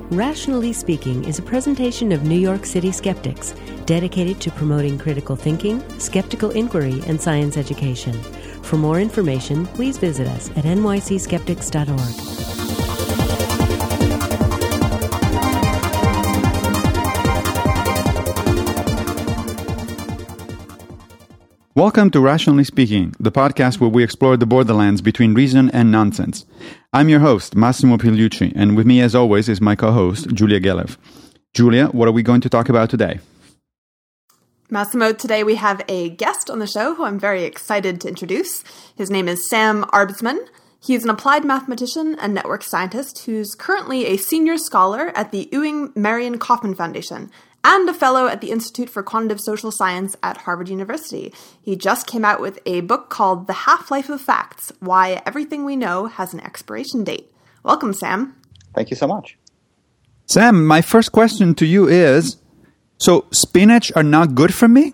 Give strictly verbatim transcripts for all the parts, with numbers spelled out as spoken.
Rationally Speaking is a presentation of New York City Skeptics, dedicated to promoting critical thinking, skeptical inquiry, and science education. For more information, please visit us at N Y C skeptics dot org. Welcome to Rationally Speaking, the podcast where we explore the borderlands between reason and nonsense. I'm your host, Massimo Pigliucci, and with me as always is my co-host, Julia Gelev. Julia, what are we going to talk about today? Massimo, today we have a guest on the show who I'm very excited to introduce. His name is Sam Arbesman. He's an applied mathematician and network scientist who's currently a senior scholar at the Ewing Marion Kauffman Foundation and a fellow at the Institute for Quantitative Social Science at Harvard University. He just came out with a book called The Half-Life of Facts, Why Everything We Know Has an Expiration Date. Welcome, Sam. Thank you so much. Sam, my first question to you is, so spinach are not good for me?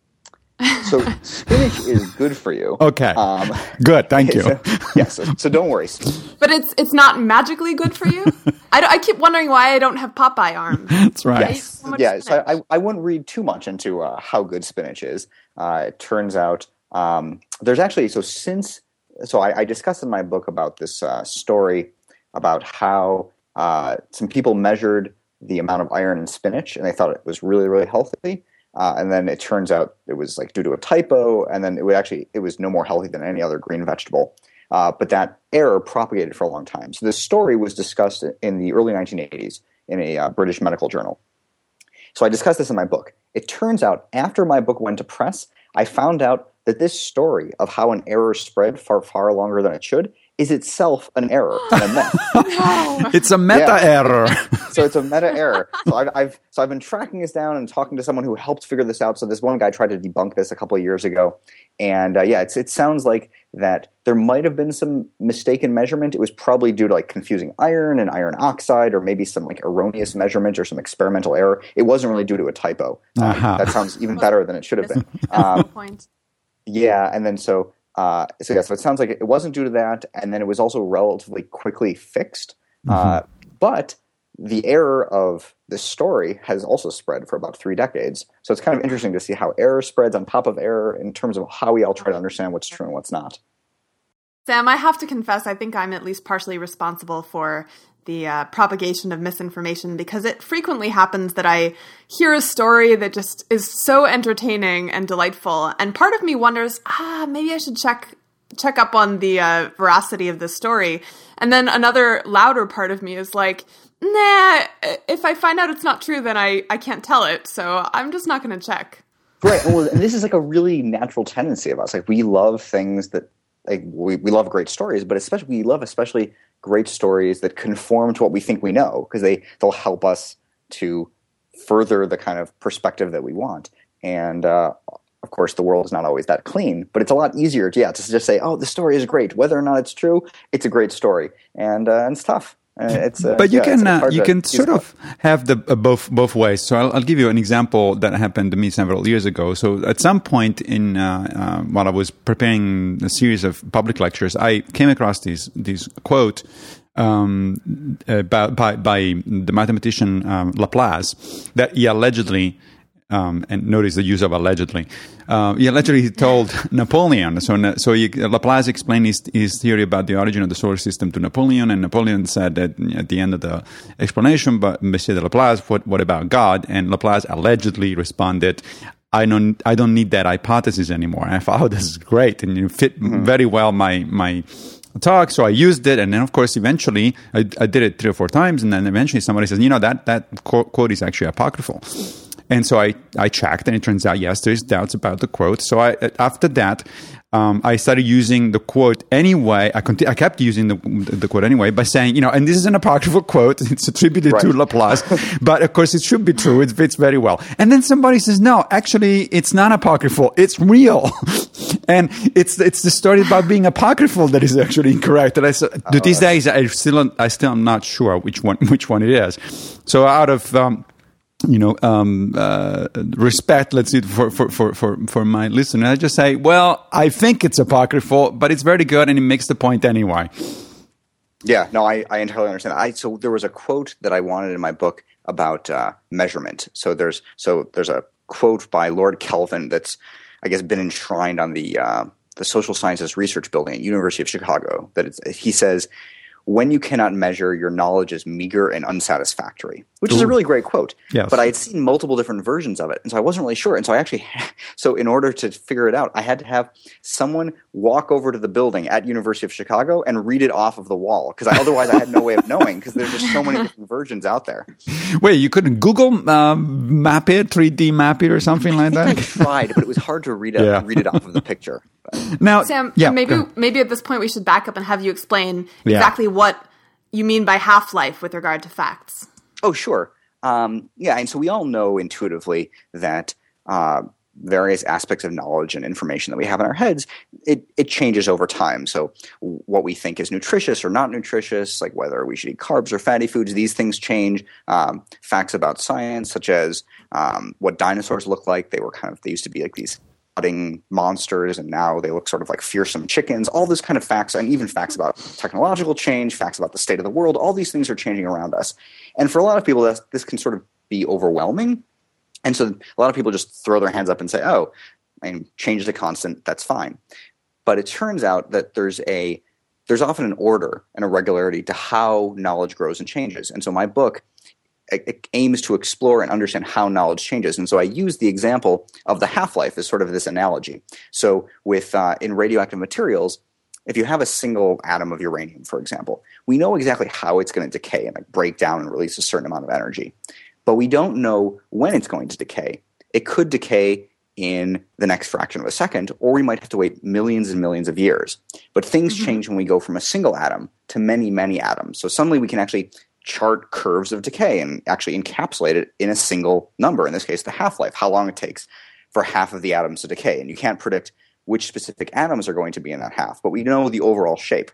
So spinach is good for you. Okay. Um, good. Thank you. So, yes. So, so don't worry. But it's it's not magically good for you? I, I keep wondering why I don't have Popeye arms. That's right. Yes. So yeah. So I, I wouldn't read too much into uh, how good spinach is. Uh, it turns out um, there's actually, so since, so I, I discussed in my book about this uh, story about how uh, some people measured the amount of iron in spinach and they thought it was really, really healthy. Uh, and then it turns out it was like due to a typo, and then it would actually it was no more healthy than any other green vegetable. Uh, but that error propagated for a long time. So this story was discussed in the early nineteen eighties in a uh, British medical journal. So I discussed this in my book. It turns out after my book went to press, I found out that this story of how an error spread far, far longer than it should is itself an error and a myth. No. It's a meta Yeah. error. So it's a meta error. So I've, I've so I've been tracking this down and talking to someone who helped figure this out. So this one guy tried to debunk this a couple of years ago, and uh, yeah, it's it sounds like that there might have been some mistaken measurement. It was probably due to like confusing iron and iron oxide, or maybe some like erroneous measurement or some experimental error. It wasn't really due to a typo. Um, Uh-huh. That sounds even better than it should have been. Um, point. yeah, and then so. Uh, so yeah, so it sounds like it wasn't due to that, and then it was also relatively quickly fixed. Mm-hmm. Uh, but the error of this story has also spread for about three decades. So it's kind of interesting to see how error spreads on top of error in terms of how we all try to understand what's true and what's not. Sam, I have to confess, I think I'm at least partially responsible for the uh, propagation of misinformation, because it frequently happens that I hear a story that just is so entertaining and delightful, and part of me wonders, ah, maybe I should check check up on the uh, veracity of this story. And then another louder part of me is like, nah, if I find out it's not true, then I, I can't tell it, so I'm just not going to check. Right, well, and this is like a really natural tendency of us. Like, we love things that, like, we, we love great stories, but especially we love especially great stories that conform to what we think we know, because they, they'll help us to further the kind of perspective that we want. And, uh, of course, the world is not always that clean, but it's a lot easier to, yeah, to just say, oh, the story is great. Whether or not it's true, it's a great story. And, uh, and it's tough. Uh, it's, uh, but you yeah, can uh, you can sort of have the uh, both both ways. So I'll, I'll give you an example that happened to me several years ago. So at some point in uh, uh, while I was preparing a series of public lectures, I came across these these quote um, uh, by, by by the mathematician um, Laplace that he allegedly. Um, and notice the use of allegedly. Uh, he allegedly told Napoleon. So, so he, Laplace explained his, his theory about the origin of the solar system to Napoleon, and Napoleon said that at the end of the explanation, but Monsieur de Laplace, what, what about God? And Laplace allegedly responded, I don't, I don't need that hypothesis anymore. And I thought, oh, this is great, and it fit mm-hmm. very well my my. talk, so I used it, and then of course eventually I, I did it three or four times, and then eventually somebody says, you know, that that quote is actually apocryphal. And so I, I checked, and it turns out, yes, there's doubts about the quote. So I, after that, um, I started using the quote anyway. I conti- I kept using the, the quote anyway by saying, you know, and this is an apocryphal quote. It's attributed right. to Laplace. But of course, it should be true. It fits very well. And then somebody says, no, actually, it's not apocryphal. It's real. And it's it's the story about being apocryphal that is actually incorrect. And I said, to these days, I still I still am not sure which one which one it is. So out of um, you know, um, uh, respect, let's see, for, for, for, for, for my listener, I just say, well, I think it's apocryphal, but it's very good and it makes the point anyway. Yeah, no, I, I entirely understand. I so there was a quote that I wanted in my book about uh, measurement. So there's so there's a quote by Lord Kelvin that's, I guess, been enshrined on the uh, the Social Sciences Research Building at University of Chicago. That it's, he says, "When you cannot measure, your knowledge is meager and unsatisfactory," which Ooh. is a really great quote. Yes. But I had seen multiple different versions of it, and so I wasn't really sure. And so I actually, so in order to figure it out, I had to have someone walk over to the building at University of Chicago and read it off of the wall, because otherwise I had no way of knowing, because there's just so many different versions out there. Wait, you couldn't Google uh, map it, three D map it, or something like that? I tried, but it was hard to read it, yeah. read it off of the picture. Now, Sam, yeah, maybe maybe at this point we should back up and have you explain yeah. exactly what you mean by half-life with regard to facts. Oh, sure. Um, yeah, and so we all know intuitively that uh, various aspects of knowledge and information that we have in our heads, it, it changes over time. So what we think is nutritious or not nutritious, like whether we should eat carbs or fatty foods, these things change. Um, facts about science, such as um, what dinosaurs look like, they were kind of, they used to be like these monsters, and now they look sort of like fearsome chickens. All this kind of facts, and even facts about technological change, facts about the state of the world, all these things are changing around us. And for a lot of people, that's, this can sort of be overwhelming. And so a lot of people just throw their hands up and say, oh, I mean, change is a constant, that's fine. But it turns out that there's a there's often an order and a regularity to how knowledge grows and changes. And so my book it aims to explore and understand how knowledge changes. And so I use the example of the half-life as sort of this analogy. So with uh, in radioactive materials, if you have a single atom of uranium, for example, we know exactly how it's going to decay and like break down and release a certain amount of energy. But we don't know when it's going to decay. It could decay in the next fraction of a second, or we might have to wait millions and millions of years. But things mm-hmm. change when we go from a single atom to many, many atoms. So suddenly we can actually chart curves of decay and actually encapsulate it in a single number, in this case the half-life, how long it takes for half of the atoms to decay. And you can't predict which specific atoms are going to be in that half, but we know the overall shape.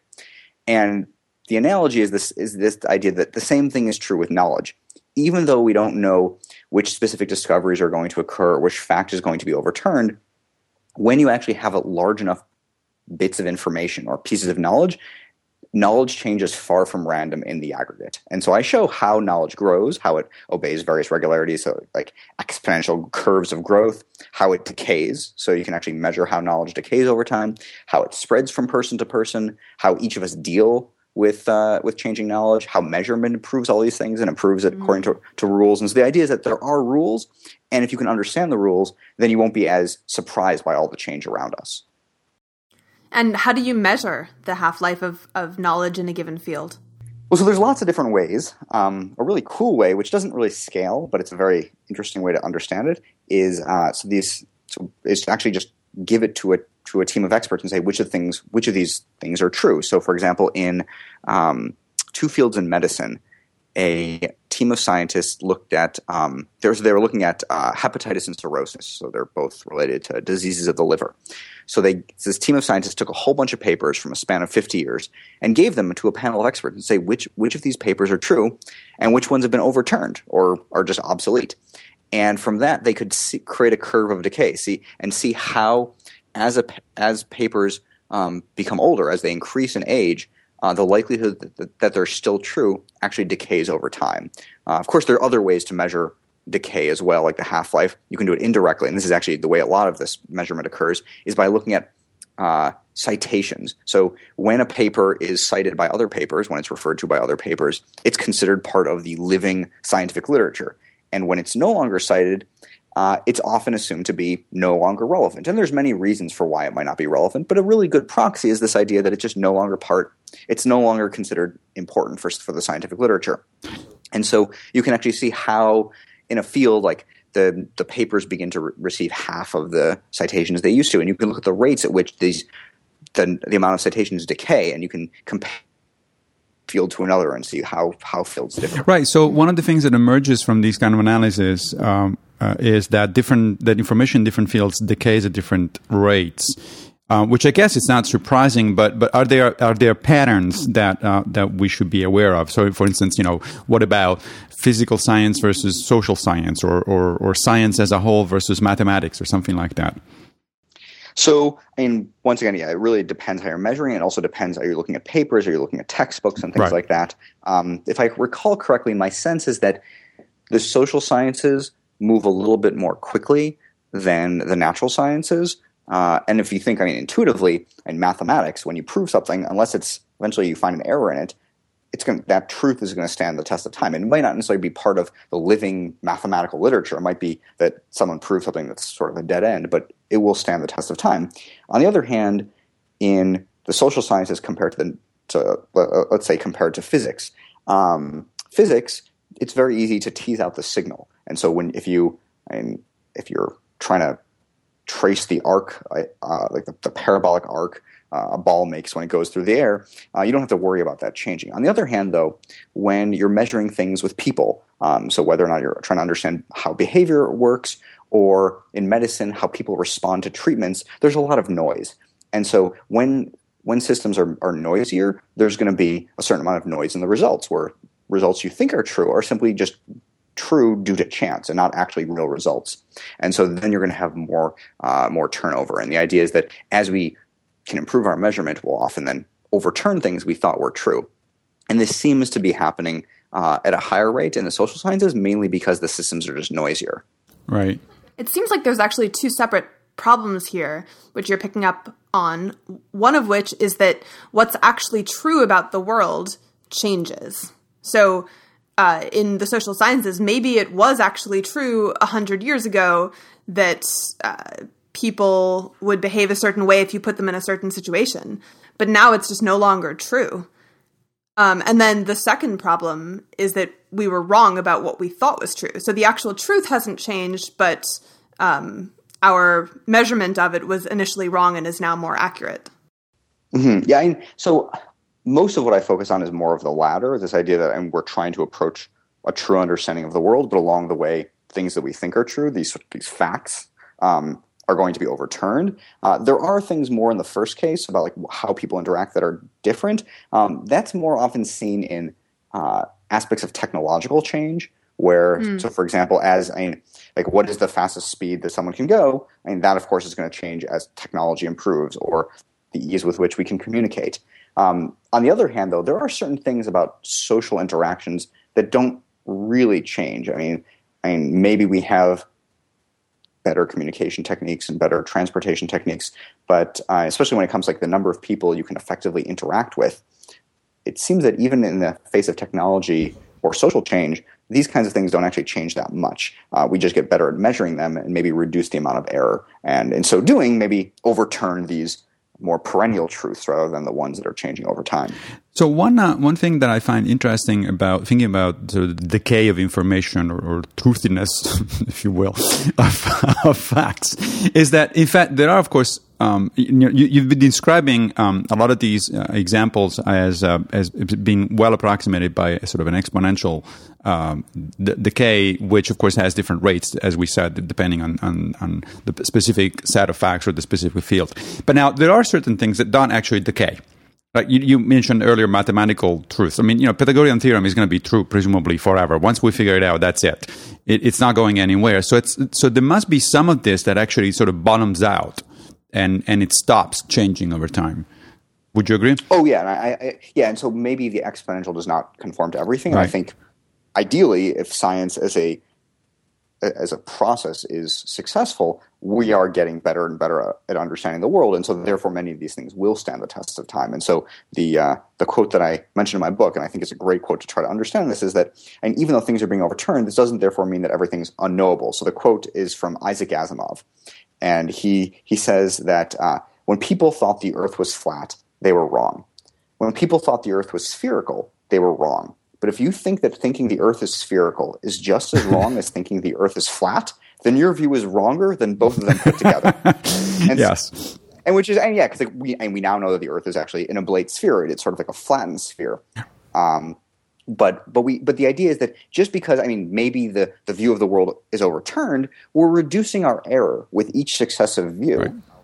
And the analogy is this is this idea that the same thing is true with knowledge. Even though we don't know which specific discoveries are going to occur or which fact is going to be overturned, when you actually have a large enough bits of information or pieces of knowledge, knowledge changes far from random in the aggregate. And so I show how knowledge grows, how it obeys various regularities, so like exponential curves of growth, how it decays, so you can actually measure how knowledge decays over time, how it spreads from person to person, how each of us deal with uh, with changing knowledge, how measurement improves all these things and improves it mm-hmm. according to, to rules. And so the idea is that there are rules, and if you can understand the rules, then you won't be as surprised by all the change around us. And how do you measure the half-life of, of knowledge in a given field? Well, so there's lots of different ways. Um, a really cool way, which doesn't really scale, but it's a very interesting way to understand it, is uh, so these so is to actually just give it to a to a team of experts and say which of things which of these things are true. So, for example, in um, two fields in medicine, a team of scientists looked at um, they, were, they were looking at uh, hepatitis and cirrhosis. So they're both related to diseases of the liver. So they this team of scientists took a whole bunch of papers from a span of fifty years and gave them to a panel of experts and say which which of these papers are true and which ones have been overturned or are just obsolete. And from that, they could see, create a curve of decay, see and see how as a as papers um, become older, as they increase in age, uh, the likelihood that, that they're still true actually decays over time. Uh, of course, there are other ways to measure decay as well, like the half-life. You can do it indirectly, and this is actually the way a lot of this measurement occurs, is by looking at uh, citations. So when a paper is cited by other papers, when it's referred to by other papers, it's considered part of the living scientific literature. And when it's no longer cited, uh, it's often assumed to be no longer relevant. And there's many reasons for why it might not be relevant, but a really good proxy is this idea that it's just no longer part, it's no longer considered important for, for the scientific literature. And so you can actually see how in a field like the the papers begin to re- receive half of the citations they used to, and you can look at the rates at which these the the amount of citations decay, and you can compare field to another and see how how fields differ. Right. So one of the things that emerges from these kind of analysis um, uh, is that different that information in different fields decays at different rates. Uh, which I guess is not surprising, but but are there are there patterns that uh, that we should be aware of? So, for instance, you know, what about physical science versus social science, or or, or science as a whole versus mathematics, or something like that? So, I mean, once again, yeah, it really depends how you're measuring. It also depends, are you looking at papers, are you looking at textbooks and things Right. like that. Um, if I recall correctly, my sense is that the social sciences move a little bit more quickly than the natural sciences. Uh, and if you think, I mean, intuitively, in mathematics, when you prove something, unless it's eventually you find an error in it, it's going that truth is going to stand the test of time. And it might not necessarily be part of the living mathematical literature. It might be that someone proved something that's sort of a dead end, but it will stand the test of time. On the other hand, in the social sciences compared to the, to, uh, let's say compared to physics, um, physics, it's very easy to tease out the signal. And so when if you I mean, if you're trying to trace the arc, uh, like the, the parabolic arc uh, a ball makes when it goes through the air, uh, you don't have to worry about that changing. On the other hand, though, when you're measuring things with people, um, so whether or not you're trying to understand how behavior works, or in medicine, how people respond to treatments, there's a lot of noise. And so when when systems are, are noisier, there's going to be a certain amount of noise in the results, where results you think are true are simply just true due to chance and not actually real results. And so then you're going to have more uh, more turnover. And the idea is that as we can improve our measurement, we'll often then overturn things we thought were true. And this seems to be happening uh, at a higher rate in the social sciences, mainly because the systems are just noisier. Right. It seems like there's actually two separate problems here, which you're picking up on. One of which is that what's actually true about the world changes. So uh, in the social sciences, maybe it was actually true a hundred years ago that uh, people would behave a certain way if you put them in a certain situation. But now it's just no longer true. Um, and then the second problem is that we were wrong about what we thought was true. So the actual truth hasn't changed, but um, our measurement of it was initially wrong and is now more accurate. Mm-hmm. Yeah. I, so most of what I focus on is more of the latter, this idea that and we're trying to approach a true understanding of the world, but along the way, things that we think are true, these these facts, um, are going to be overturned. Uh, there are things more in the first case about like how people interact that are different. Um, that's more often seen in uh, aspects of technological change, where, mm. so for example, as I mean, like what is the fastest speed that someone can go? I mean, that of course is going to change as technology improves, or the ease with which we can communicate. Um, on the other hand, though, there are certain things about social interactions that don't really change. I mean, I mean, maybe we have better communication techniques and better transportation techniques, but uh, especially when it comes to like the number of people you can effectively interact with, it seems that even in the face of technology or social change, these kinds of things don't actually change that much. Uh, we just get better at measuring them and maybe reduce the amount of error, and in so doing, maybe overturn these more perennial truths rather than the ones that are changing over time. So one uh, one thing that I find interesting about thinking about the decay of information, or, or truthiness, if you will, of, of facts, is that in fact there are, of course, um, you, you've been describing um, a lot of these uh, examples as uh, as being well approximated by sort of an exponential um, d- decay, which of course has different rates, as we said, depending on, on on the specific set of facts or the specific field. But now there are certain things that don't actually decay. Like you, you mentioned earlier, mathematical truths. I mean, you know, Pythagorean theorem is going to be true presumably forever. Once we figure it out, that's it. it. It's not going anywhere. So it's so there must be some of this that actually sort of bottoms out, and and it stops changing over time. Would you agree? Oh yeah, and I, I yeah, and so maybe the exponential does not conform to everything. Right. And I think ideally, if science as a as a process is successful, we are getting better and better at understanding the world, and so therefore many of these things will stand the test of time. And so the uh, the quote that I mentioned in my book, and I think it's a great quote to try to understand this, is that, and even though things are being overturned, this doesn't therefore mean that everything's unknowable. So the quote is from Isaac Asimov, and he he says that uh, when people thought the Earth was flat, they were wrong. When people thought the Earth was spherical, they were wrong. But if you think that thinking the Earth is spherical is just as wrong as thinking the Earth is flat, then your view is wronger than both of them put together. And yes. And which is, and yeah, because like we and we now know that the Earth is actually an oblate sphere. It's sort of like a flattened sphere. Um, but but we but the idea is that just because, I mean, maybe the, the view of the world is overturned, we're reducing our error with each successive view. Right.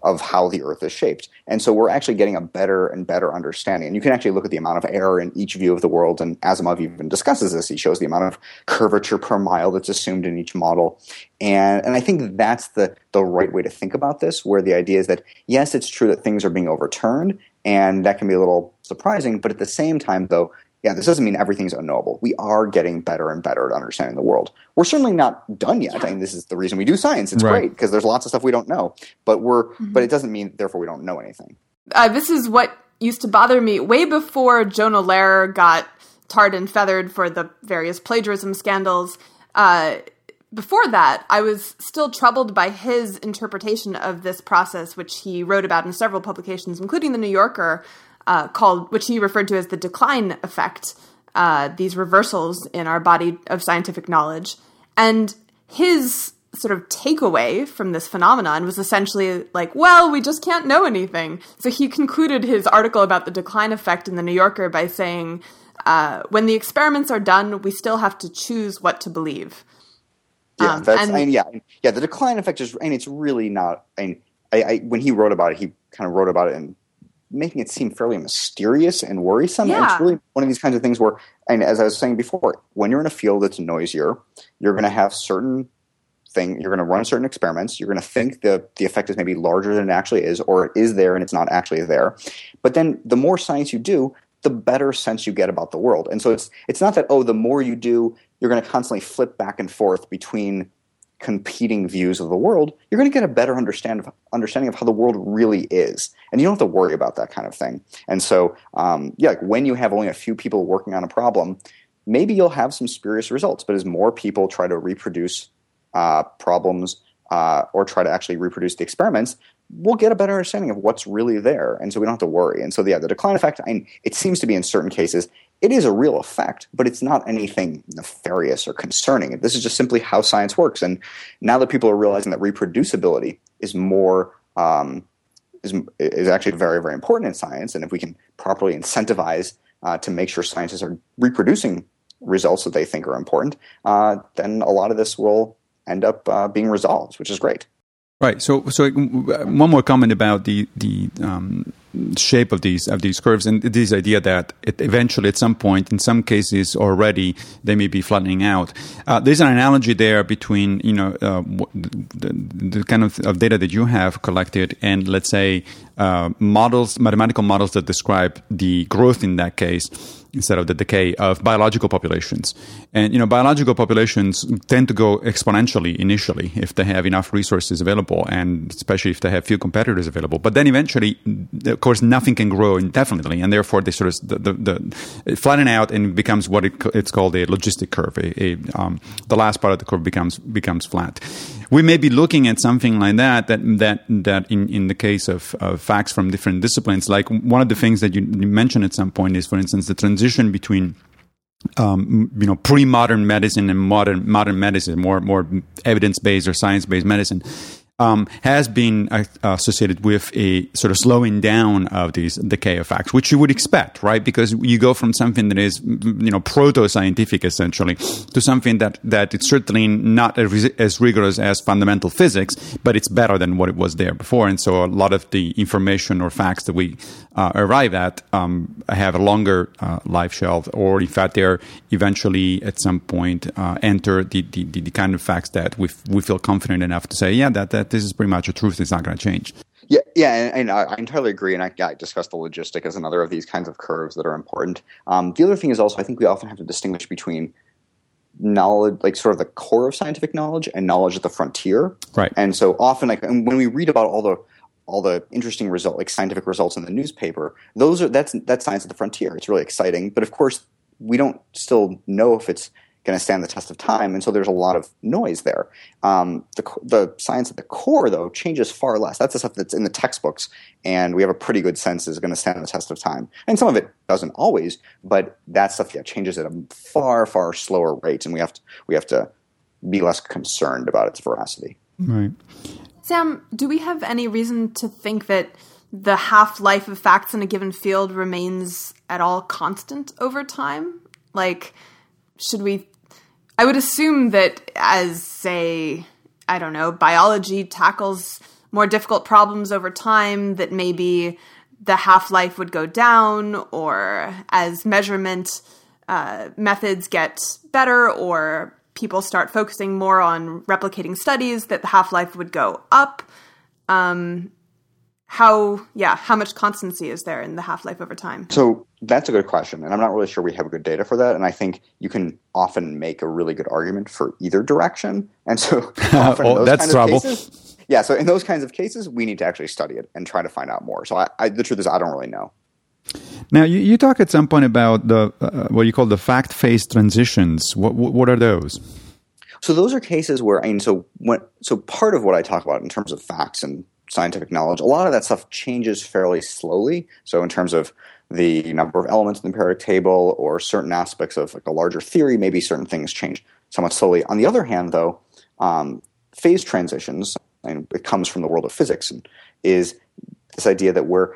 of how the Earth is shaped. And so we're actually getting a better and better understanding. And you can actually look at the amount of error in each view of the world, and Asimov even discusses this. He shows the amount of curvature per mile that's assumed in each model. And and I think that's the, the right way to think about this, where the idea is that, yes, it's true that things are being overturned, and that can be a little surprising, but at the same time, though, yeah, this doesn't mean everything's unknowable. We are getting better and better at understanding the world. We're certainly not done yet. I mean, this is the reason we do science. It's right. great because there's lots of stuff we don't know, but we're mm-hmm. but it doesn't mean therefore we don't know anything. Uh, this is what used to bother me way before Jonah Lehrer got tarred and feathered for the various plagiarism scandals. Uh, before that, I was still troubled by his interpretation of this process, which he wrote about in several publications, including The New Yorker, Uh, called, which he referred to as the decline effect, uh, these reversals in our body of scientific knowledge. And his sort of takeaway from this phenomenon was essentially like, well, we just can't know anything. So he concluded his article about the decline effect in The New Yorker by saying, uh, when the experiments are done, we still have to choose what to believe. Yeah, um, that's, and, I mean, yeah, yeah, the decline effect is, and it's really not, I mean, I, I, when he wrote about it, he kind of wrote about it in making it seem fairly mysterious and worrisome. Yeah. And it's really one of these kinds of things where, and as I was saying before, when you're in a field that's noisier, you're going to have certain thing, you're going to run certain experiments, you're going to think the, the effect is maybe larger than it actually is, or it is there and it's not actually there. But then the more science you do, the better sense you get about the world. And so it's it's not that, oh, the more you do, you're going to constantly flip back and forth between competing views of the world. You're going to get a better understand of, understanding of how the world really is. And you don't have to worry about that kind of thing. And so, um, yeah, like when you have only a few people working on a problem, maybe you'll have some spurious results. But as more people try to reproduce uh, problems uh, or try to actually reproduce the experiments, we'll get a better understanding of what's really there. And so we don't have to worry. And so, yeah, the decline effect, I mean, it seems to be in certain cases, it is a real effect, but it's not anything nefarious or concerning. This is just simply how science works. And now that people are realizing that reproducibility is more um, is, is actually very, very important in science, and if we can properly incentivize uh, to make sure scientists are reproducing results that they think are important, uh, then a lot of this will end up uh, being resolved, which is great. Right. So, so one more comment about the the um, shape of these of these curves, and this idea that it eventually, at some point, in some cases already, they may be flattening out. Uh, there's an analogy there between you know uh, the, the kind of, of data that you have collected, and let's say uh, models, mathematical models that describe the growth in that case, instead of the decay of biological populations. And, you know, biological populations tend to go exponentially initially if they have enough resources available, and especially if they have few competitors available. But then eventually, of course, nothing can grow indefinitely, and therefore they sort of the, the, the flatten out and becomes what it, it's called a logistic curve. A, a, um, the last part of the curve becomes becomes flat. We may be looking at something like that, that that that in, in the case of, of facts from different disciplines, like one of the things that you, you mentioned at some point is, for instance, the transition between um, you know pre-modern medicine and modern modern medicine, more more evidence-based or science-based medicine. Um, has been uh, associated with a sort of slowing down of these decay effects, which you would expect, right? Because you go from something that is, you know, proto-scientific essentially to something that, that it's certainly not as rigorous as fundamental physics, but it's better than what it was there before. And so a lot of the information or facts that we uh, arrive at um, have a longer uh, life shelf, or in fact, they're eventually at some point uh, enter the, the, the kind of facts that we we feel confident enough to say, yeah, that that this is pretty much a truth. It's not going to change. Yeah, yeah, and, and I, I entirely agree. And I, I discussed the logistic as another of these kinds of curves that are important. Um, the other thing is also, I think we often have to distinguish between knowledge, like sort of the core of scientific knowledge, and knowledge at the frontier. Right. And so often, like when we read about all the all the interesting result, like scientific results in the newspaper, those are that's that's science at the frontier. It's really exciting, but of course, we don't still know if it's going to stand the test of time, and so there's a lot of noise there. Um, the, the science at the core, though, changes far less. That's the stuff that's in the textbooks, and we have a pretty good sense is going to stand the test of time. And some of it doesn't always, but that stuff yeah, changes at a far, far slower rate, and we have to we have to be less concerned about its veracity. Right. Sam, do we have any reason to think that the half-life of facts in a given field remains at all constant over time? Like, should we... I would assume that as, say, I don't know, biology tackles more difficult problems over time, that maybe the half-life would go down, or as measurement uh, methods get better, or people start focusing more on replicating studies, that the half-life would go up. Um, how, yeah, how much constancy is there in the half-life over time? So that's a good question, and I'm not really sure we have good data for that. And I think you can often make a really good argument for either direction. And so, often oh, in those that's kinds trouble. Of cases, yeah. So in those kinds of cases, we need to actually study it and try to find out more. So I, I, the truth is, I don't really know. Now, you, you talk at some point about the uh, what you call the fact phase transitions. What what are those? So those are cases where, I mean, so when, so part of what I talk about in terms of facts and scientific knowledge, a lot of that stuff changes fairly slowly. So in terms of the number of elements in the periodic table or certain aspects of like a larger theory, maybe certain things change somewhat slowly. On the other hand, though, um, phase transitions, and it comes from the world of physics, and is this idea that we're,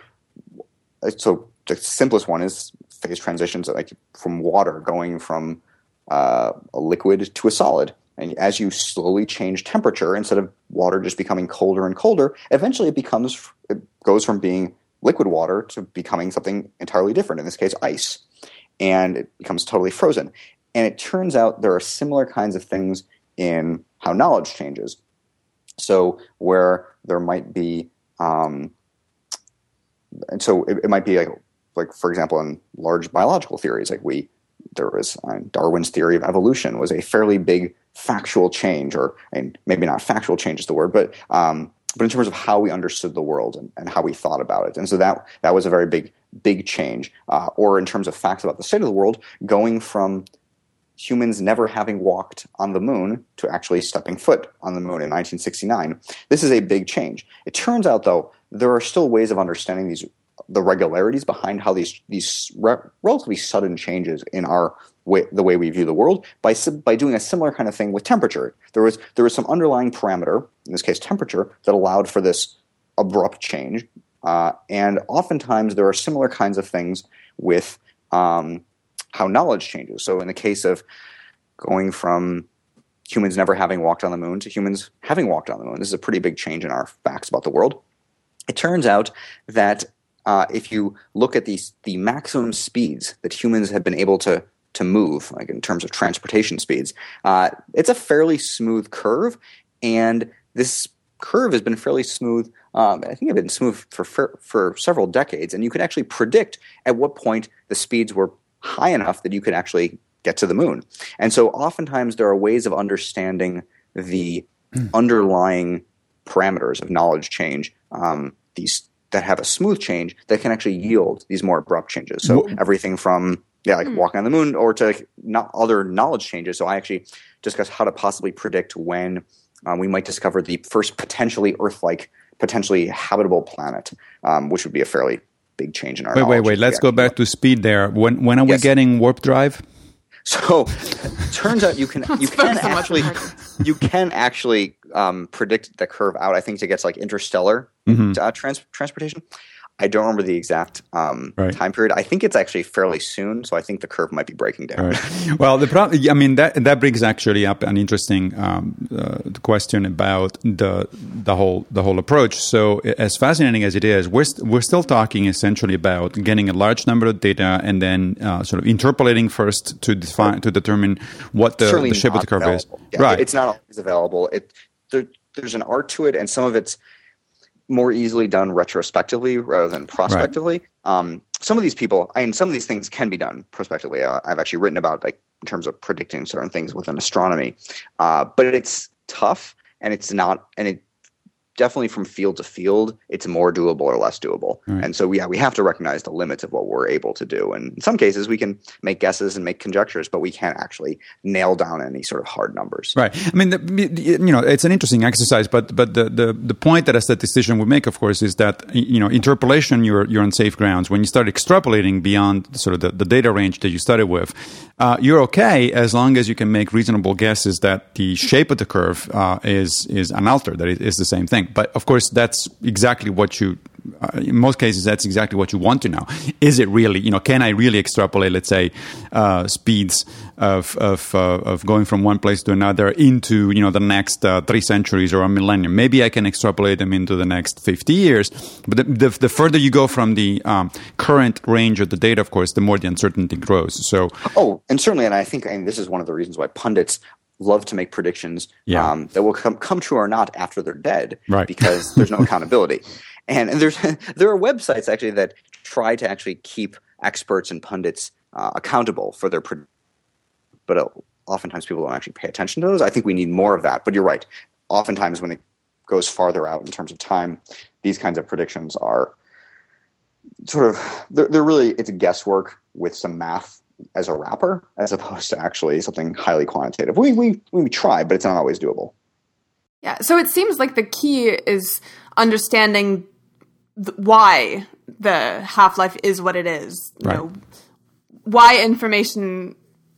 so the simplest one is phase transitions, like from water going from uh, a liquid to a solid. And as you slowly change temperature, instead of water just becoming colder and colder, eventually it becomes, it goes from being liquid water to becoming something entirely different, in this case, ice. And it becomes totally frozen. And it turns out there are similar kinds of things in how knowledge changes. So where there might be, um, and so it, it might be like, like, for example, in large biological theories, like we, there was uh, Darwin's theory of evolution was a fairly big factual change, or and maybe not factual change is the word, but um, but in terms of how we understood the world and, and how we thought about it. And so that that was a very big, big change. Uh, or in terms of facts about the state of the world, going from humans never having walked on the moon to actually stepping foot on the moon in nineteen sixty-nine. This is a big change. It turns out, though, there are still ways of understanding these the regularities behind how these these re- relatively sudden changes in our way, the way we view the world, by by doing a similar kind of thing with temperature. There was there was some underlying parameter, in this case temperature, that allowed for this abrupt change. Uh, and oftentimes there are similar kinds of things with um, how knowledge changes. So in the case of going from humans never having walked on the moon to humans having walked on the moon, this is a pretty big change in our facts about the world. It turns out that Uh, if you look at these, the maximum speeds that humans have been able to to move, like in terms of transportation speeds, uh, it's a fairly smooth curve, and this curve has been fairly smooth. Um, I think it's been smooth for, for for several decades, and you can actually predict at what point the speeds were high enough that you could actually get to the moon. And so, oftentimes, there are ways of understanding the mm. underlying parameters of knowledge change. Um, these that have a smooth change that can actually yield these more abrupt changes. So Whoa. everything from yeah, like mm. walking on the moon, or to like, not other knowledge changes. So I actually discuss how to possibly predict when um, we might discover the first potentially Earth-like, potentially habitable planet, um, which would be a fairly big change in our wait, knowledge. Wait, wait, Let's go back to speed there. When when are we yes. getting warp drive? So turns out you can you can actually you can actually um, predict the curve out. I think it gets like interstellar mm-hmm. uh, trans- transportation. I don't remember the exact um, right. time period. I think it's actually fairly soon, so I think the curve might be breaking down. Right. Well, the pro- I mean that that brings actually up an interesting um, uh, question about the the whole the whole approach. So, as fascinating as it is, we're st- we're still talking essentially about getting a large number of data and then uh, sort of interpolating first to define to determine what the, the shape of the curve available. is. Yeah, right. It's not always available. It there, there's an art to it, and some of it's more easily done retrospectively rather than prospectively. Right. Um, some of these people, I mean, some of these things can be done prospectively. Uh, I've actually written about, like, in terms of predicting certain things within astronomy, uh, but it's tough, and it's not, and it definitely from field to field, it's more doable or less doable. Right. And so, yeah, we have to recognize the limits of what we're able to do. And in some cases, we can make guesses and make conjectures, but we can't actually nail down any sort of hard numbers. Right. I mean, the, you know, it's an interesting exercise, but but the, the, the point that a statistician would make, of course, is that, you know, interpolation, you're you're on safe grounds. When you start extrapolating beyond sort of the, the data range that you started with, uh, you're okay as long as you can make reasonable guesses that the shape of the curve uh, is is unaltered, that it is the same thing. claim. But of course, that's exactly what you. Uh, in most cases, that's exactly what you want to know. Is it really, you know, can I really extrapolate, let's say, uh, speeds of of uh, of going from one place to another into, you know, the next uh, three centuries or a millennium? Maybe I can extrapolate them into the next fifty years. But the, the, the further you go from the um, current range of the data, of course, the more the uncertainty grows. So, oh, and certainly, and I think and this is one of the reasons why pundits love to make predictions yeah. um, that will come come true or not after they're dead, right? Because there's no accountability. And, and there's there are websites actually that try to actually keep experts and pundits uh, accountable for their predictions, but uh, oftentimes people don't actually pay attention to those. I think we need more of that. But you're right. Oftentimes when it goes farther out in terms of time, these kinds of predictions are sort of they're, they're really it's guesswork with some math as a wrapper, as opposed to actually something highly quantitative. We we we try, but it's not always doable. Yeah. So it seems like the key is understanding why the half-life is what it is, you right. know, why information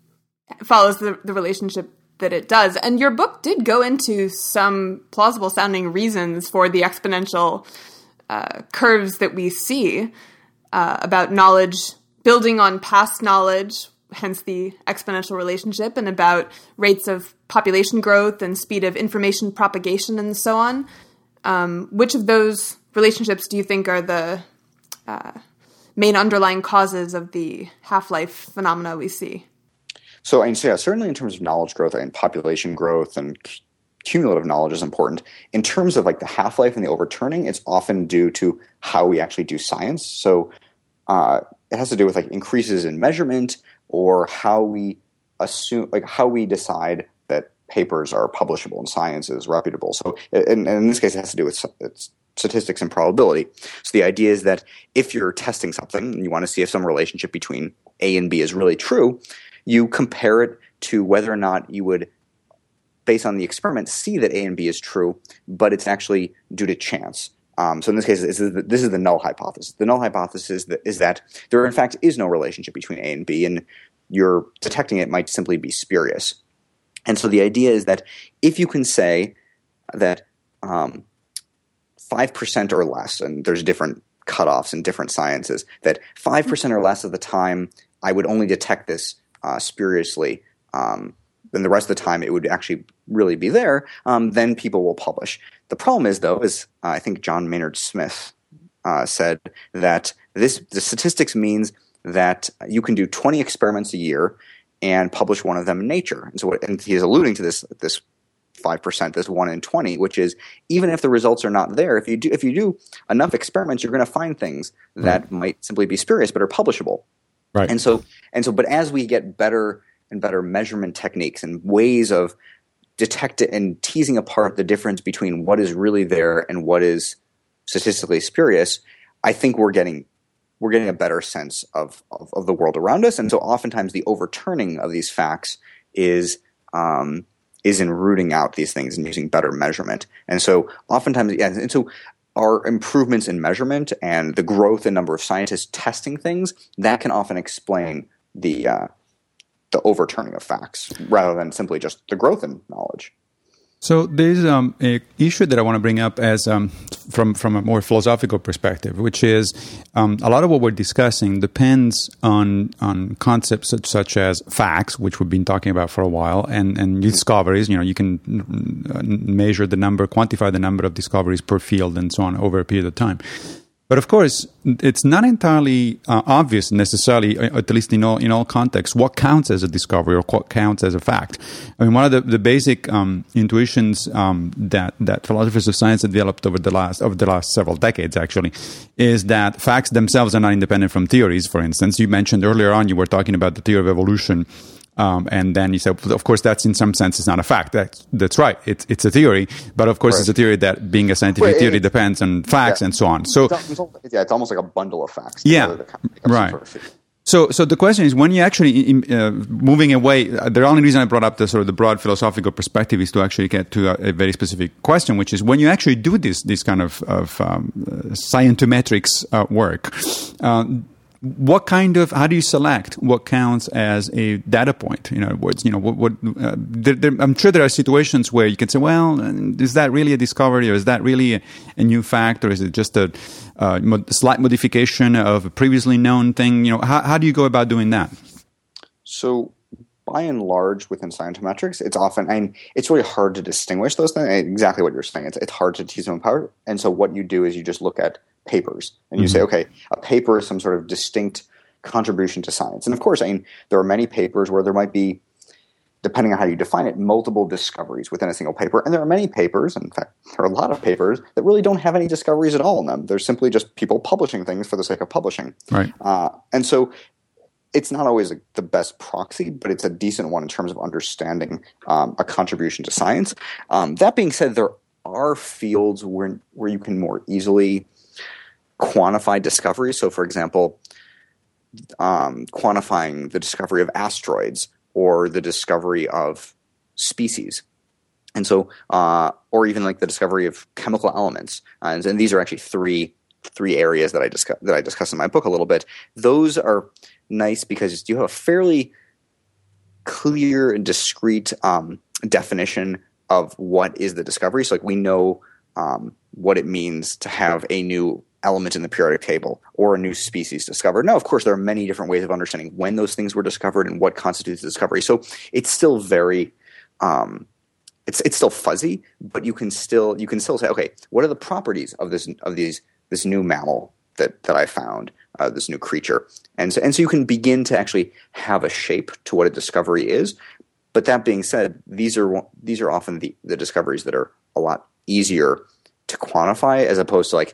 follows the, the relationship that it does. And your book did go into some plausible-sounding reasons for the exponential uh, curves that we see uh, about knowledge building on past knowledge, hence the exponential relationship, and about rates of population growth and speed of information propagation and so on. Um, which of those relationships do you think are the uh, main underlying causes of the half-life phenomena we see? So, and so yeah, certainly in terms of knowledge growth and population growth and c- cumulative knowledge is important. In terms of like the half-life and the overturning, it's often due to how we actually do science. So uh, it has to do with like increases in measurement or how we assume, like how we decide that papers are publishable and science is reputable. So, and, and in this case, it has to do with it's statistics and probability. So the idea is that if you're testing something and you want to see if some relationship between A and B is really true, you compare it to whether or not you would, based on the experiment, see that A and B is true, but it's actually due to chance. Um, so in this case, this is, the, this is the null hypothesis. The null hypothesis that, is that there, in fact, is no relationship between A and B, and your detecting it might simply be spurious. And so the idea is that if you can say that um, five percent or less, and there's different cutoffs in different sciences, that five percent or less of the time I would only detect this uh, spuriously, um, then the rest of the time it would actually really be there, um, then people will publish. The problem is, though, is uh, I think John Maynard Smith uh, said that this the statistics means that you can do twenty experiments a year and publish one of them in Nature. And so, and he's alluding to this this five percent, this one in twenty, which is even if the results are not there, if you do if you do enough experiments, you're going to find things that right. might simply be spurious but are publishable. Right. And so, and so, but as we get better and better measurement techniques and ways of detecting and teasing apart the difference between what is really there and what is statistically spurious, I think we're getting we're getting a better sense of, of, of the world around us. And so oftentimes the overturning of these facts is um, is in rooting out these things and using better measurement. And so oftentimes, yeah, and so our improvements in measurement and the growth in number of scientists testing things, that can often explain the uh, the overturning of facts rather than simply just the growth in knowledge. So there's um, an issue that I want to bring up as um, from from a more philosophical perspective, which is um, a lot of what we're discussing depends on on concepts such, such as facts, which we've been talking about for a while, and, and discoveries. You know, you can measure the number, quantify the number of discoveries per field, and so on over a period of time. But of course, it's not entirely uh, obvious necessarily, at least in all in all contexts, what counts as a discovery or what counts as a fact. I mean, one of the, the basic um, intuitions um, that that philosophers of science have developed over the last over the last several decades, actually, is that facts themselves are not independent from theories. For instance, you mentioned earlier on you were talking about the theory of evolution. Um, and then you said, of course, that's in some sense is not a fact. That's, that's right. It's it's a theory, but of course, right. it's a theory that, being a scientific well, theory, it, depends on facts yeah. and so on. So, it's, it's, yeah, it's almost like a bundle of facts. Yeah, right. So, so the question is, when you actually uh, moving away, the only reason I brought up the sort of the broad philosophical perspective is to actually get to a, a very specific question, which is when you actually do this this kind of of um, scientometrics uh, work. Uh, what kind of, how do you select what counts as a data point? In other words, you know, what, what uh, there, there, I'm sure there are situations where you can say, well, is that really a discovery, or is that really a, a new fact, or is it just a uh, mod- slight modification of a previously known thing? You know, how, how do you go about doing that? So, by and large, within scientometrics, it's often, I mean, it's really hard to distinguish those things. Exactly what you're saying. It's, it's hard to tease them apart. And so what you do is you just look at papers and you mm-hmm. say, okay, a paper is some sort of distinct contribution to science. And of course, I mean, there are many papers where there might be, depending on how you define it, multiple discoveries within a single paper. And there are many papers, in fact, there are a lot of papers that really don't have any discoveries at all in them. They're simply just people publishing things for the sake of publishing. Right. Uh, and so it's not always a, the best proxy, but it's a decent one in terms of understanding um, a contribution to science. Um, that being said, there are fields where where you can more easily quantify discoveries. So, for example, um, quantifying the discovery of asteroids or the discovery of species. And so, uh, or even like the discovery of chemical elements. Uh, and, and these are actually three three areas that I discuss that I discuss in my book a little bit. Those are nice because you have a fairly clear and discrete um, definition of what is the discovery. So, like, we know um, what it means to have a new element in the periodic table or a new species discovered. Now, of course, there are many different ways of understanding when those things were discovered and what constitutes the discovery. So, it's still very um, it's it's still fuzzy, but you can still you can still say, okay, what are the properties of this of these this new mammal that that I found, uh, this new creature, and so and so you can begin to actually have a shape to what a discovery is. But that being said, these are these are often the, the discoveries that are a lot easier to quantify, as opposed to like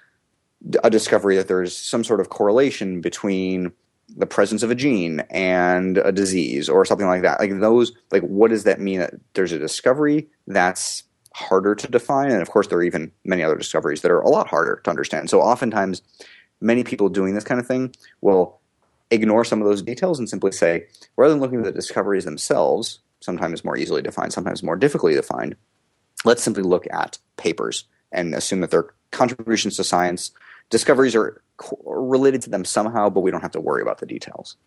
a discovery that there's some sort of correlation between the presence of a gene and a disease or something like that. Like those, like what does that mean? That there's a discovery that's harder to define, and of course there are even many other discoveries that are a lot harder to understand. So oftentimes many people doing this kind of thing will ignore some of those details and simply say, rather than looking at the discoveries themselves, sometimes more easily defined, sometimes more difficultly defined, let's simply look at papers and assume that they're contributions to science. Discoveries are co- related to them somehow, but we don't have to worry about the details.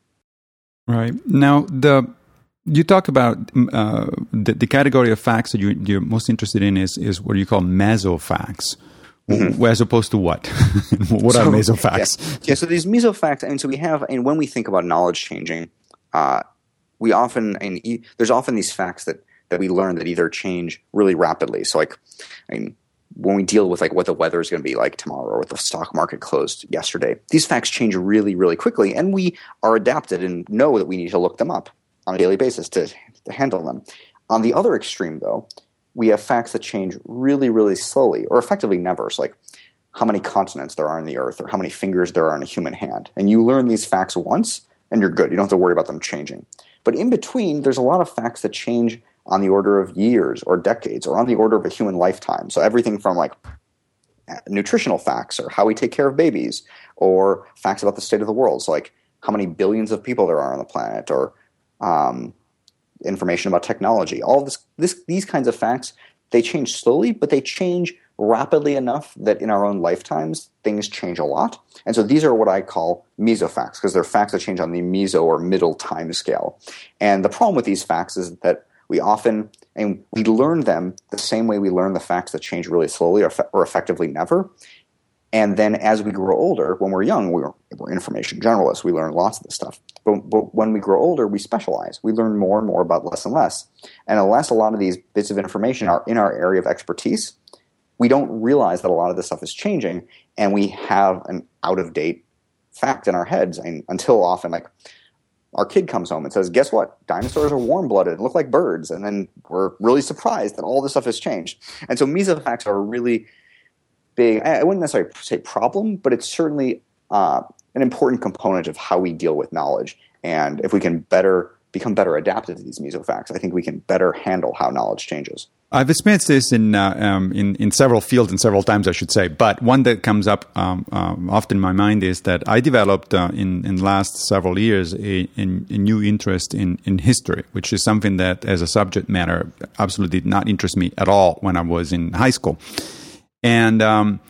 Right. Now, the you talk about uh, the, the category of facts that you, you're most interested in is, is what you call mesofacts. Mm-hmm. As opposed to what? What so, are mesofacts? Yeah. yeah, so these mesofacts, and so we have, and when we think about knowledge changing, uh, we often, and e- there's often these facts that, that we learn that either change really rapidly. So like, I mean, when we deal with like what the weather is going to be like tomorrow or what the stock market closed yesterday, these facts change really, really quickly, and we are adapted and know that we need to look them up on a daily basis to, to handle them. On the other extreme, though, we have facts that change really, really slowly, or effectively never. So like how many continents there are on the earth, or how many fingers there are in a human hand. And you learn these facts once, and you're good. You don't have to worry about them changing. But in between, there's a lot of facts that change on the order of years or decades, or on the order of a human lifetime. So everything from like nutritional facts, or how we take care of babies, or facts about the state of the world. So like how many billions of people there are on the planet, or um, information about technology. All of this, this, these kinds of facts, they change slowly, but they change rapidly enough that in our own lifetimes, things change a lot. And so these are what I call mesofacts, because they're facts that change on the meso or middle time scale. And the problem with these facts is that we often, and we learn them the same way we learn the facts that change really slowly, or, or effectively never. And then as we grow older, when we're young, we're, we're information generalists. We learn lots of this stuff. But, but when we grow older, we specialize. We learn more and more about less and less. And unless a lot of these bits of information are in our area of expertise, we don't realize that a lot of this stuff is changing, and we have an out-of-date fact in our heads. And until often, like, our kid comes home and says, guess what? Dinosaurs are warm-blooded and look like birds. And then we're really surprised that all this stuff has changed. And so mesofacts are a really big, I wouldn't necessarily say problem, but it's certainly uh, an important component of how we deal with knowledge. And if we can better become better adapted to these mesofacts, I think we can better handle how knowledge changes. I've experienced this in, uh, um, in in several fields and several times, I should say. But one that comes up um, um, often in my mind is that I developed uh, in in the last several years a, a, a new interest in, in history, which is something that, as a subject matter, absolutely did not interest me at all when I was in high school. And um,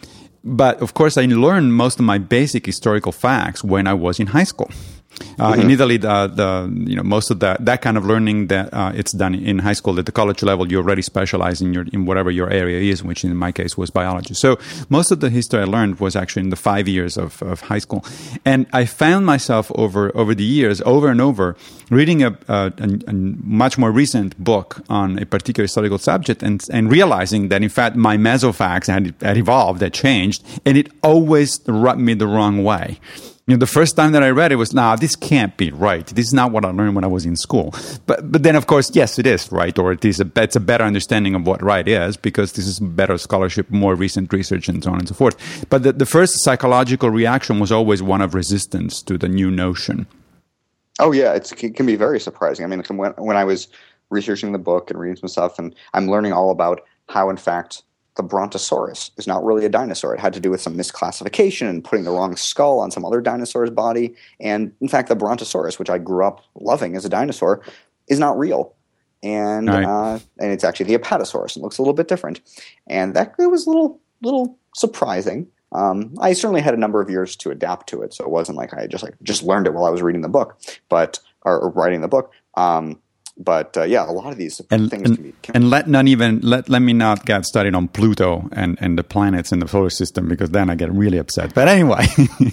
but of course, I learned most of my basic historical facts when I was in high school. Uh, mm-hmm. In Italy, the, the you know most of that that kind of learning that uh, it's done in high school. At the college level, you already specialize in your in whatever your area is, which in my case was biology. So most of the history I learned was actually in the five years of, of high school, and I found myself over over the years, over and over, reading a, a, a much more recent book on a particular historical subject, and and realizing that in fact my mesofacts had, had evolved, had changed, and it always rubbed me the wrong way. You know, the first time that I read it was, nah, this can't be right. This is not what I learned when I was in school. But but then, of course, yes, it is right, or it is a, it's a better understanding of what right is, because this is better scholarship, more recent research, and so on and so forth. But the, the first psychological reaction was always one of resistance to the new notion. Oh, yeah, it's, it can be very surprising. I mean, when, when I was researching the book and reading some stuff, and I'm learning all about how, in fact, the Brontosaurus is not really a dinosaur. It had to do with some misclassification and putting the wrong skull on some other dinosaur's body. And in fact, the Brontosaurus, which I grew up loving as a dinosaur, is not real. And right. uh, and it's actually the Apatosaurus. It looks a little bit different. And that it was a little little surprising. Um, I certainly had a number of years to adapt to it, so it wasn't like I just like just learned it while I was reading the book, but or, or writing the book. Um, But uh, yeah, a lot of these and, things and, can be. Can and let not even let let me not get started on Pluto and, and the planets in the solar system, because then I get really upset. But anyway.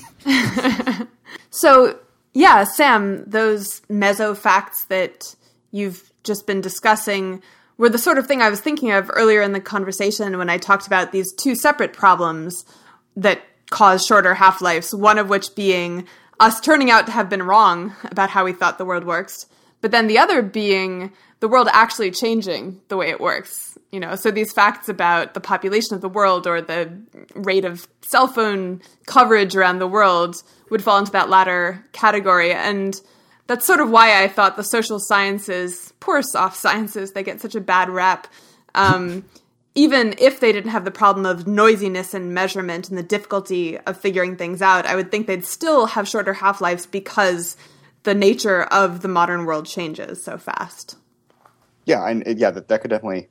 So yeah, Sam, those mesofacts that you've just been discussing were the sort of thing I was thinking of earlier in the conversation when I talked about these two separate problems that cause shorter half-lives. One of which being us turning out to have been wrong about how we thought the world works. But then the other being the world actually changing the way it works. You know, so these facts about the population of the world or the rate of cell phone coverage around the world would fall into that latter category. And that's sort of why I thought the social sciences, poor soft sciences, they get such a bad rap. Um, even if they didn't have the problem of noisiness and measurement and the difficulty of figuring things out, I would think they'd still have shorter half-lives because the nature of the modern world changes so fast. Yeah, and yeah, that, that could definitely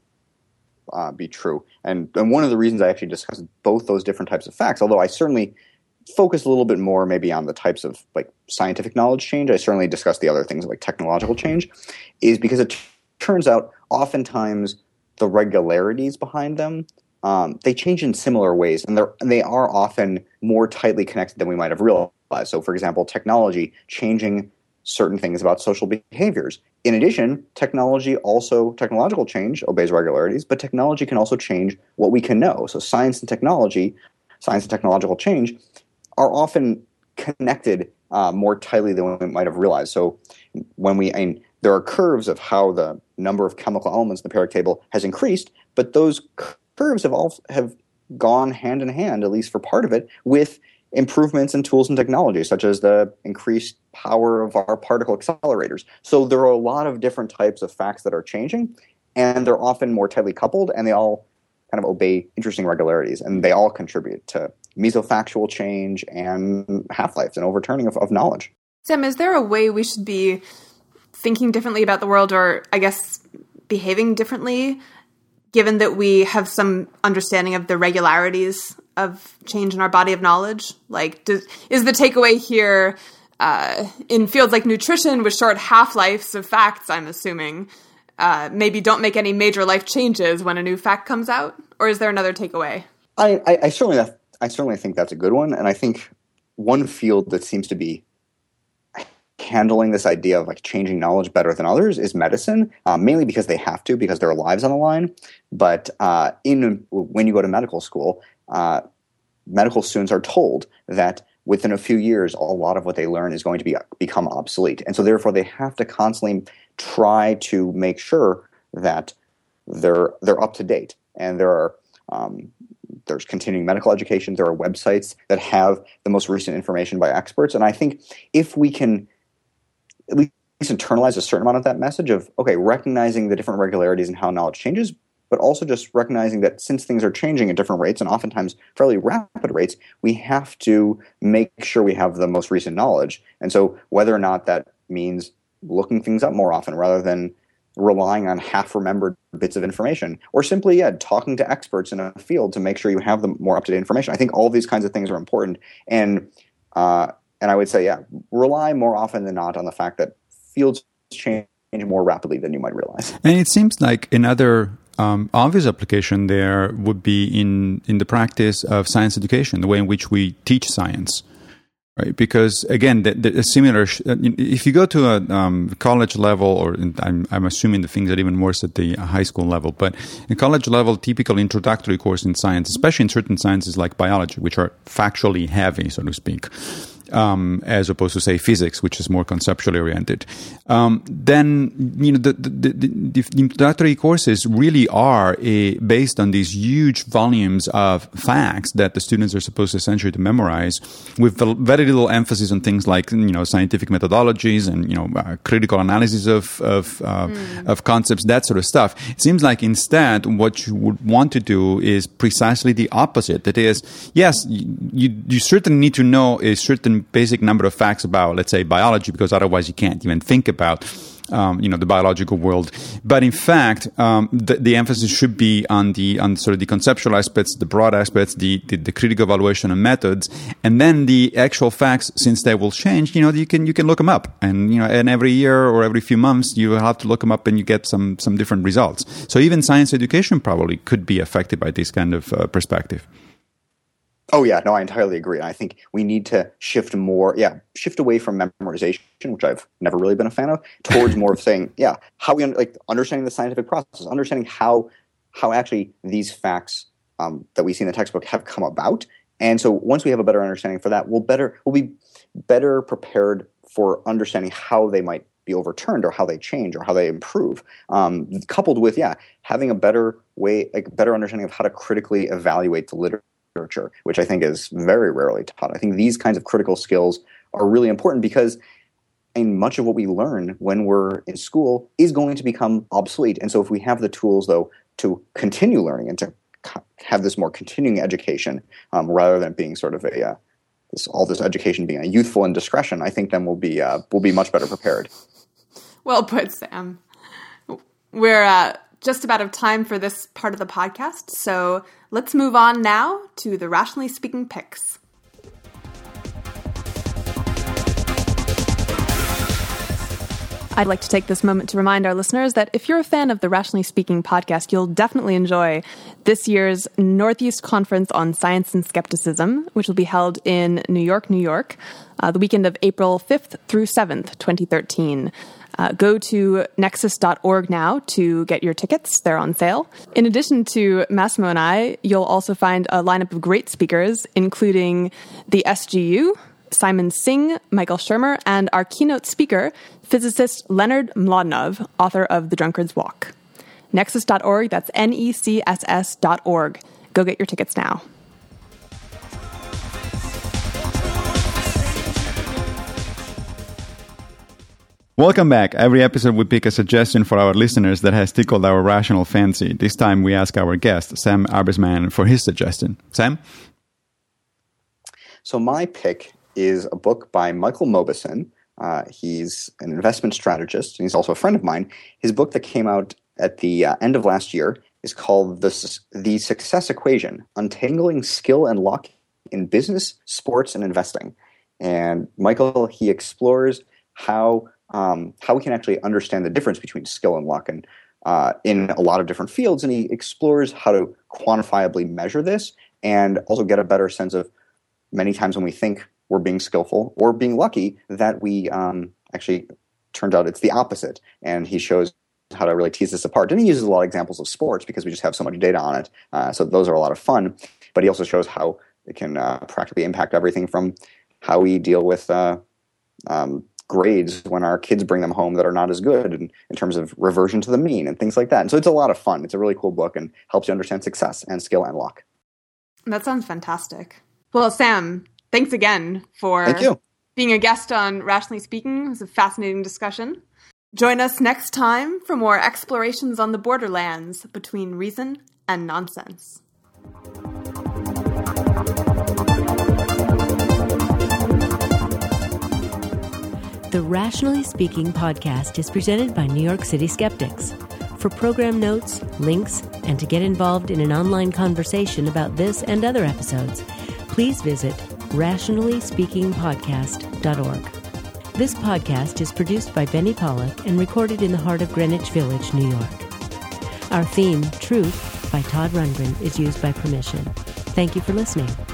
uh, be true. And and one of the reasons I actually discussed both those different types of facts, although I certainly focus a little bit more maybe on the types of like scientific knowledge change, I certainly discussed the other things like technological change, is because it t- turns out oftentimes the regularities behind them, um, they change in similar ways, and they're and they are often more tightly connected than we might have realized. So, for example, technology changing certain things about social behaviors. In addition, technology also, technological change obeys regularities, but technology can also change what we can know. So science and technology, science and technological change are often connected uh, more tightly than we might have realized. So when we, I mean, there are curves of how the number of chemical elements in the periodic table has increased, but those curves have all have gone hand in hand, at least for part of it, with improvements in tools and technology, such as the increased power of our particle accelerators. So there are a lot of different types of facts that are changing, and they're often more tightly coupled, and they all kind of obey interesting regularities, and they all contribute to mesofactual change and half-lives and overturning of, of knowledge. Sam, is there a way we should be thinking differently about the world, or I guess behaving differently, given that we have some understanding of the regularities of change in our body of knowledge? Like, does, is the takeaway here uh, in fields like nutrition with short half-lives of facts, I'm assuming, uh, maybe don't make any major life changes when a new fact comes out? Or is there another takeaway? I, I, I certainly I certainly think that's a good one. And I think one field that seems to be handling this idea of like changing knowledge better than others is medicine, uh, mainly because they have to, because their lives on the line. But uh, in when you go to medical school, uh, medical students are told that within a few years, a lot of what they learn is going to be become obsolete, and so therefore they have to constantly try to make sure that they're they're up to date. And there are um, there's continuing medical education. There are websites that have the most recent information by experts, and I think if we can at least internalize a certain amount of that message of, okay, recognizing the different regularities and how knowledge changes, but also just recognizing that since things are changing at different rates and oftentimes fairly rapid rates, we have to make sure we have the most recent knowledge. And so whether or not that means looking things up more often rather than relying on half-remembered bits of information, or simply, yeah, talking to experts in a field to make sure you have the more up-to-date information. I think all these kinds of things are important, and uh, and I would say, yeah, rely more often than not on the fact that fields change more rapidly than you might realize. And it seems like another um, obvious application there would be in in the practice of science education, the way in which we teach science. Right, because again, the, the, a similar. Sh- if you go to a um, college level, or in, I'm, I'm assuming the things are even worse at the high school level, but in college level, typical introductory course in science, especially in certain sciences like biology, which are factually heavy, so to speak, um, as opposed to say physics, which is more conceptually oriented. Um, then you know the the, the the introductory courses really are a, based on these huge volumes of facts that the students are supposed to essentially to memorize, with very little emphasis on things like you know scientific methodologies and you know uh, critical analysis of of uh, mm. of concepts, that sort of stuff. It seems like instead what you would want to do is precisely the opposite. That is, yes, you you certainly need to know a certain basic number of facts about, let's say, biology, because otherwise you can't even think about Um, you know, the biological world. But in fact, um, the, the emphasis should be on the on sort of the conceptual aspects, the broad aspects, the, the, the critical evaluation and methods, and then the actual facts, since they will change. You know, you can you can look them up, and you know, and every year or every few months you have to look them up, and you get some some different results. So even science education probably could be affected by this kind of uh, perspective. Oh, yeah. No, I entirely agree. And I think we need to shift more, yeah, shift away from memorization, which I've never really been a fan of, towards more of saying, yeah, how we, like, understanding the scientific process, understanding how how actually these facts um, that we see in the textbook have come about. And so once we have a better understanding for that, we'll better we'll be better prepared for understanding how they might be overturned or how they change or how they improve, um, coupled with, yeah, having a better way, like, better understanding of how to critically evaluate the literature. Literature, which I think is very rarely taught. I think these kinds of critical skills are really important because and much of what we learn when we're in school is going to become obsolete. And so if we have the tools, though, to continue learning and to have this more continuing education um, rather than being sort of a uh, this, all this education being a youthful indiscretion, I think then we'll be, uh, we'll be much better prepared. Well put, Sam. We're uh, just about out of time for this part of the podcast, so let's move on now to the Rationally Speaking picks. I'd like to take this moment to remind our listeners that if you're a fan of the Rationally Speaking podcast, you'll definitely enjoy this year's Northeast Conference on Science and Skepticism, which will be held in New York, New York, uh, the weekend of April fifth through seventh, twenty thirteen. Uh, go to nexus dot org now to get your tickets. They're on sale. In addition to Massimo and I, you'll also find a lineup of great speakers, including the S G U, Simon Singh, Michael Shermer, and our keynote speaker, physicist Leonard Mlodinov, author of The Drunkard's Walk. nexus dot org, that's N E C S S dot org. Go get your tickets now. Welcome back. Every episode we pick a suggestion for our listeners that has tickled our rational fancy. This time we ask our guest, Sam Arbesman, for his suggestion. Sam? So my pick is a book by Michael Mauboussin. Uh, he's an investment strategist, and he's also a friend of mine. His book that came out at the uh, end of last year is called The, the Success Equation, Untangling Skill and Luck in Business, Sports, and Investing. And Michael, he explores how um, how we can actually understand the difference between skill and luck and uh, in a lot of different fields, and he explores how to quantifiably measure this and also get a better sense of many times when we think we're being skillful or being lucky, that we um, actually turns out it's the opposite. And he shows how to really tease this apart. And he uses a lot of examples of sports because we just have so much data on it. Uh, so those are a lot of fun. But he also shows how it can uh, practically impact everything from how we deal with uh, um, grades when our kids bring them home that are not as good, and in terms of reversion to the mean and things like that. And so it's a lot of fun. It's a really cool book and helps you understand success and skill and luck. That sounds fantastic. Well, Sam, thanks again for Thank you. being a guest on Rationally Speaking. It was a fascinating discussion. Join us next time for more explorations on the borderlands between reason and nonsense. The Rationally Speaking podcast is presented by New York City Skeptics. For program notes, links, and to get involved in an online conversation about this and other episodes, please visit rationally speaking podcast dot org. This podcast is produced by Benny Pollack and recorded in the heart of Greenwich Village, New York. Our theme, Truth, by Todd Rundgren, is used by permission. Thank you for listening.